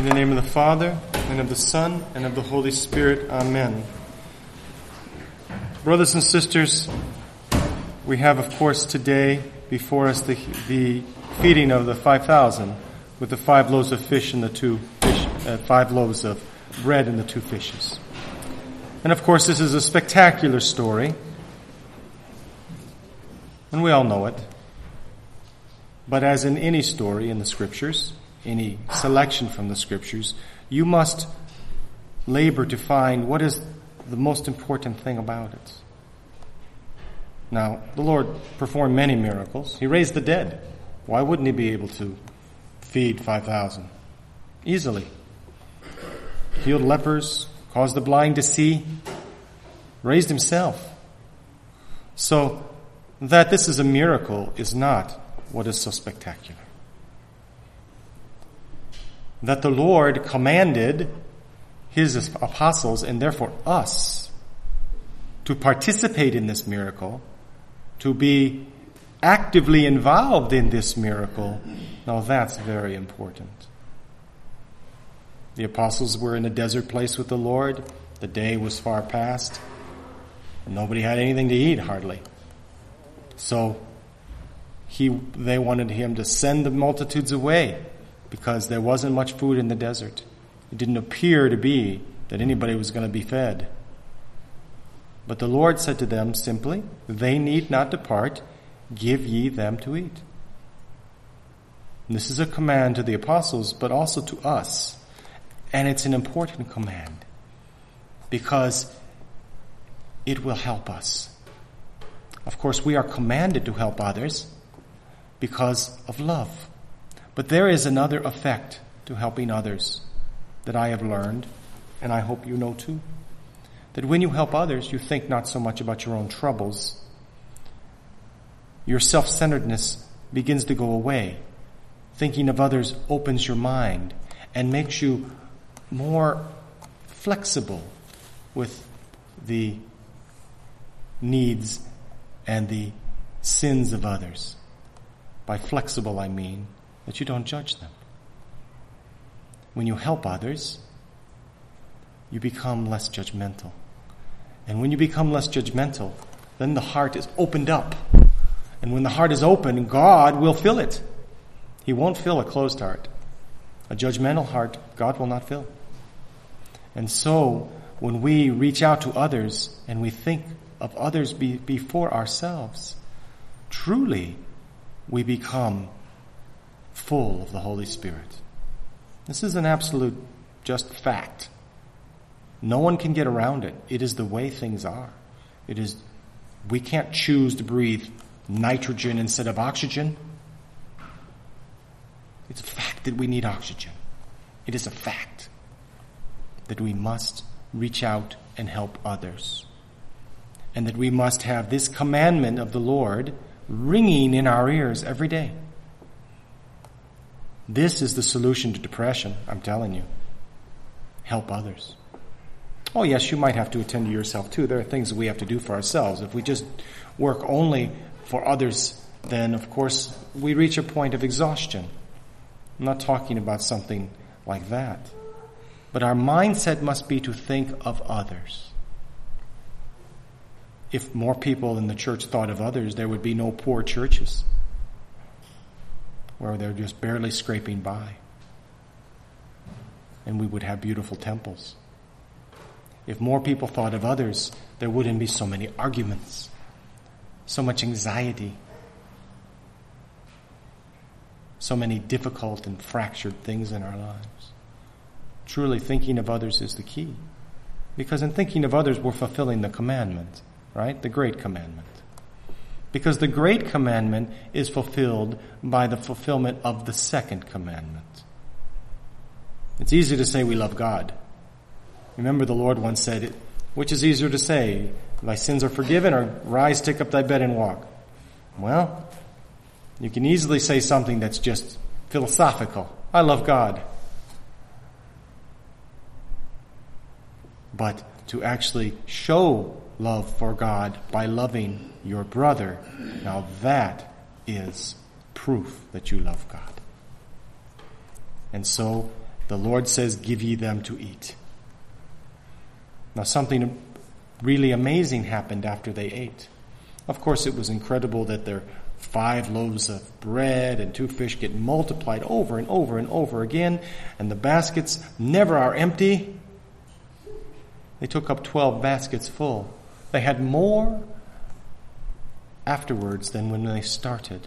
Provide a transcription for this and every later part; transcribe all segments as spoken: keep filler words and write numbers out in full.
In the name of the Father, and of the Son, and of the Holy Spirit. Amen. Brothers and sisters, we have, of course, today before us the, the feeding of the five thousand with the five loaves of fish and the two fish, uh, five loaves of bread and the two fishes. And of course, this is a spectacular story, and we all know it. But as in any story in the Scriptures, any selection from the Scriptures, you must labor to find what is the most important thing about it. Now, the Lord performed many miracles. He raised the dead. Why wouldn't he be able to feed five thousand? Easily. Healed lepers, caused the blind to see, raised himself. So, that this is a miracle is not what is so spectacular. That the Lord commanded his apostles, and therefore us, to participate in this miracle, to be actively involved in this miracle, now that's very important. The apostles were in a desert place with the Lord. The day was far past. And nobody had anything to eat, hardly. So he, they wanted him to send the multitudes away because there wasn't much food in the desert. It didn't appear to be that anybody was going to be fed. But the Lord said to them simply, "They need not depart, give ye them to eat." And this is a command to the apostles, but also to us. And it's an important command because it will help us. Of course, we are commanded to help others because of love. But there is another effect to helping others that I have learned, and I hope you know too. That when you help others, you think not so much about your own troubles. Your self-centeredness begins to go away. Thinking of others opens your mind and makes you more flexible with the needs and the sins of others. By flexible, I mean that you don't judge them. When you help others, you become less judgmental. And when you become less judgmental, then the heart is opened up. And when the heart is open, God will fill it. He won't fill a closed heart. A judgmental heart, God will not fill. And so, when we reach out to others and we think of others be, before ourselves, truly we become full of the Holy Spirit. This is an absolute just fact. No one can get around it. It is the way things are. It is, we can't choose to breathe nitrogen instead of oxygen. It's a fact that we need oxygen. It is a fact that we must reach out and help others. And that we must have this commandment of the Lord ringing in our ears every day. This is the solution to depression, I'm telling you. Help others. Oh yes, you might have to attend to yourself too. There are things that we have to do for ourselves. If we just work only for others, then of course we reach a point of exhaustion. I'm not talking about something like that. But our mindset must be to think of others. If more people in the church thought of others, there would be no poor churches where they're just barely scraping by. And we would have beautiful temples. If more people thought of others, there wouldn't be so many arguments, so much anxiety, so many difficult and fractured things in our lives. Truly, thinking of others is the key. Because in thinking of others, we're fulfilling the commandment, right? The great commandment. Because the great commandment is fulfilled by the fulfillment of the second commandment. It's easy to say we love God. Remember the Lord once said, which is easier to say, thy sins are forgiven, or rise, take up thy bed and walk? Well, you can easily say something that's just philosophical. I love God. But to actually show love for God by loving your brother, now that is proof that you love God. And so The Lord says, give ye them to eat. Now something really amazing happened after they ate. Of course, it was incredible that their five loaves of bread and two fish get multiplied over and over and over again, and the baskets never are empty. They took up twelve baskets full. They had more afterwards than when they started.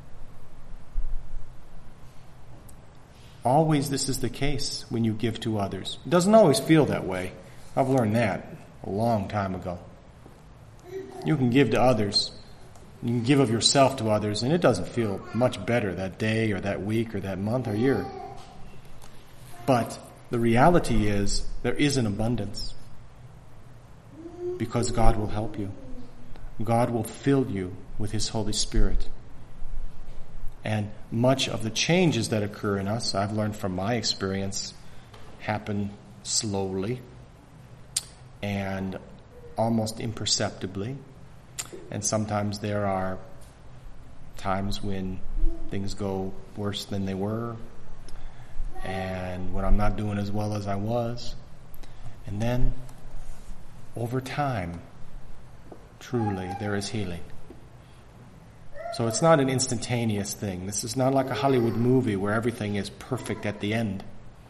Always this is the case when you give to others. It doesn't always feel that way. I've learned that a long time ago. You can give to others. You can give of yourself to others, and it doesn't feel much better that day or that week or that month or year. But the reality is there is an abundance because God will help you. God will fill you with His Holy Spirit. And much of the changes that occur in us, I've learned from my experience, happen slowly and almost imperceptibly. And sometimes there are times when things go worse than they were, and when I'm not doing as well as I was. And then, over time, truly, there is healing. So it's not an instantaneous thing. This is not like a Hollywood movie where everything is perfect at the end.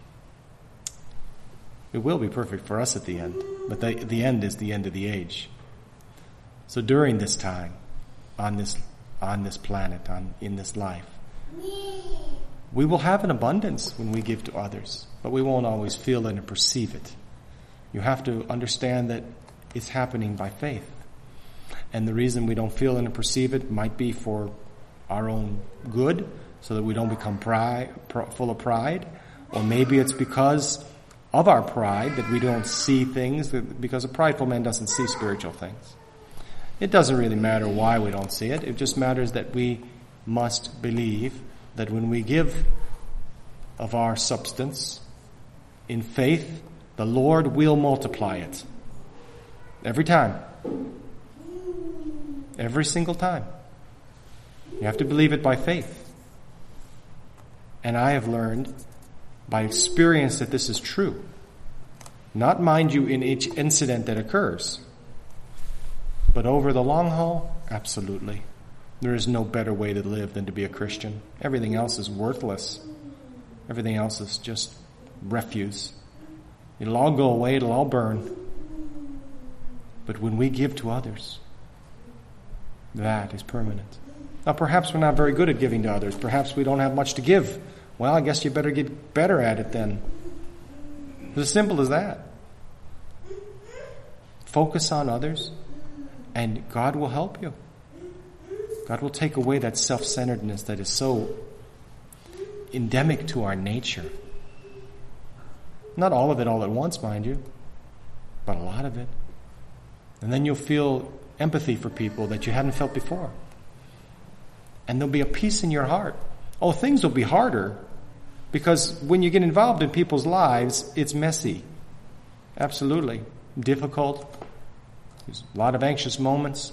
It will be perfect for us at the end, but the, the end is the end of the age. So during this time, on this on this planet, on in this life, we will have an abundance when we give to others, but we won't always feel it and perceive it. You have to understand that it's happening by faith. And the reason we don't feel and perceive it might be for our own good, so that we don't become pride, full of pride. Or maybe it's because of our pride that we don't see things, because a prideful man doesn't see spiritual things. It doesn't really matter why we don't see it. It just matters that we must believe that when we give of our substance in faith, the Lord will multiply it. Every time. Every single time. You have to believe it by faith. And I have learned by experience that this is true. Not, mind you, in each incident that occurs. But over the long haul, absolutely. There is no better way to live than to be a Christian. Everything else is worthless. Everything else is just refuse. It'll all go away, it'll all burn. But when we give to others, that is permanent. Now, perhaps we're not very good at giving to others. Perhaps we don't have much to give. Well, I guess you better get better at it then. It's as simple as that. Focus on others, and God will help you. God will take away that self-centeredness that is so endemic to our nature. Not all of it all at once, mind you, but a lot of it. And then you'll feel empathy for people that you hadn't felt before. And there'll be a peace in your heart. Oh, things will be harder because when you get involved in people's lives, it's messy. Absolutely. Difficult. There's a lot of anxious moments.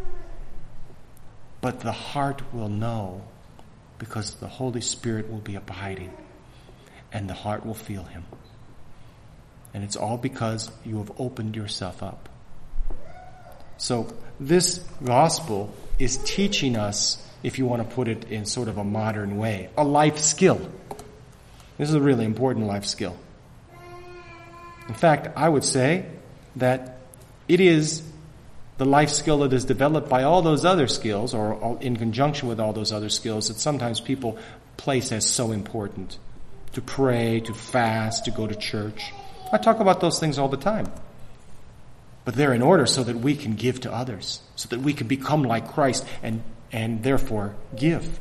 But the heart will know because the Holy Spirit will be abiding and the heart will feel Him. And it's all because you have opened yourself up. So this gospel is teaching us, if you want to put it in sort of a modern way, a life skill. This is a really important life skill. In fact, I would say that it is the life skill that is developed by all those other skills, or in conjunction with all those other skills that sometimes people place as so important. To pray, to fast, to go to church. I talk about those things all the time. But they're in order so that we can give to others, so that we can become like Christ and, and therefore give.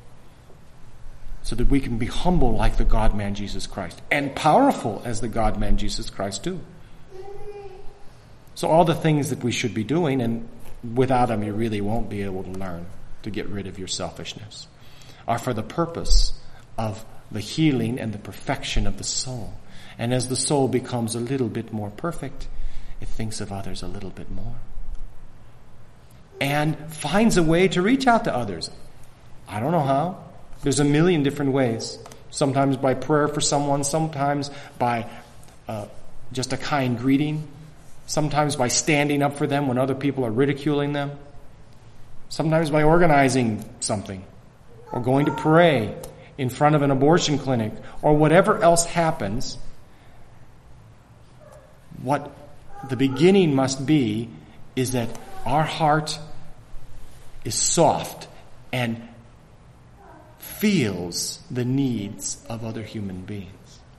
So that we can be humble like the God-man Jesus Christ and powerful as the God-man Jesus Christ too. So all the things that we should be doing, and without them you really won't be able to learn to get rid of your selfishness, are for the purpose of the healing and the perfection of the soul. And as the soul becomes a little bit more perfect, it thinks of others a little bit more. And finds a way to reach out to others. I don't know how. There's a million different ways. Sometimes by prayer for someone, sometimes by uh, just a kind greeting, sometimes by standing up for them when other people are ridiculing them, sometimes by organizing something, or going to pray in front of an abortion clinic, or whatever else happens. What the beginning must be is that our heart is soft and feels the needs of other human beings.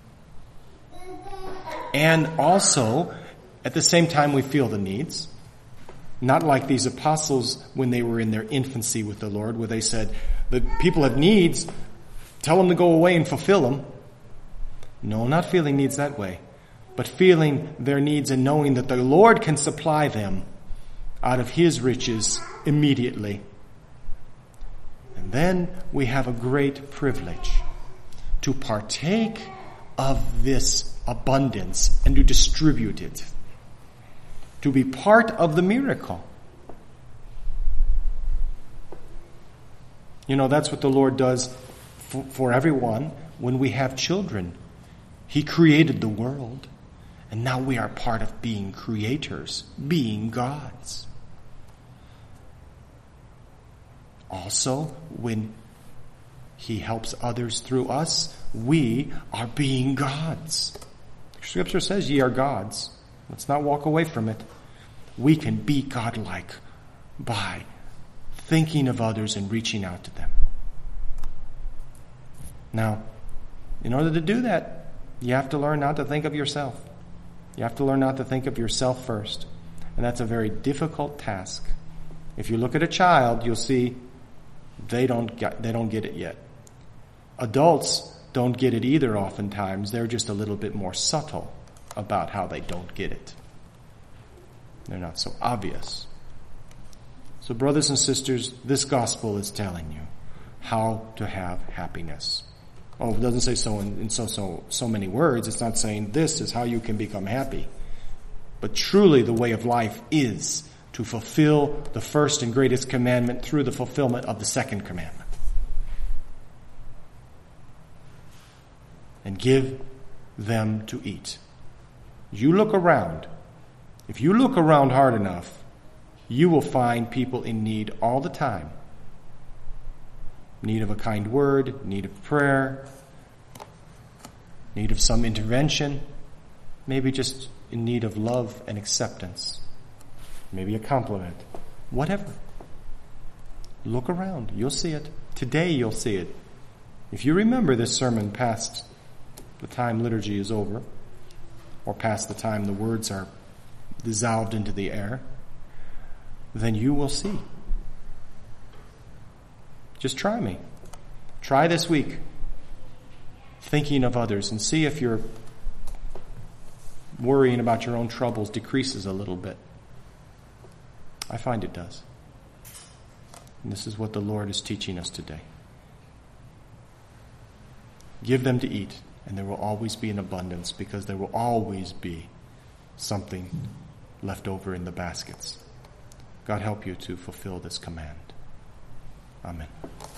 And also, at the same time we feel the needs, not like these apostles when they were in their infancy with the Lord, where they said, the people have needs, tell them to go away and fulfill them. No, not feeling needs that way, but feeling their needs and knowing that the Lord can supply them out of His riches immediately. And then we have a great privilege to partake of this abundance and to distribute it, to be part of the miracle. You know, that's what the Lord does for, for everyone when we have children. He created the world, and now we are part of being creators, being gods. Also, when He helps others through us, we are being gods. Scripture says, ye are gods. Let's not walk away from it. We can be godlike by thinking of others and reaching out to them. Now, in order to do that, you have to learn not to think of yourself. You have to learn not to think of yourself first. And that's a very difficult task. If you look at a child, you'll see they don't get, they don't get it yet. Adults don't get it either oftentimes. They're just a little bit more subtle about how they don't get it. They're not so obvious. So brothers and sisters, this gospel is telling you how to have happiness. Oh, it doesn't say so in, in so, so, so many words. It's not saying this is how you can become happy. But truly the way of life is to fulfill the first and greatest commandment through the fulfillment of the second commandment. And give them to eat. You look around. If you look around hard enough, you will find people in need all the time. Need of a kind word, need of prayer, need of some intervention, maybe just in need of love and acceptance, maybe a compliment, whatever. Look around, you'll see it. Today you'll see it. If you remember this sermon past the time liturgy is over, or past the time the words are dissolved into the air, then you will see. Just try me. Try this week thinking of others and see if your worrying about your own troubles decreases a little bit. I find it does. And this is what the Lord is teaching us today. Give them to eat, and there will always be an abundance, because there will always be something left over in the baskets. God help you to fulfill this command. Amen.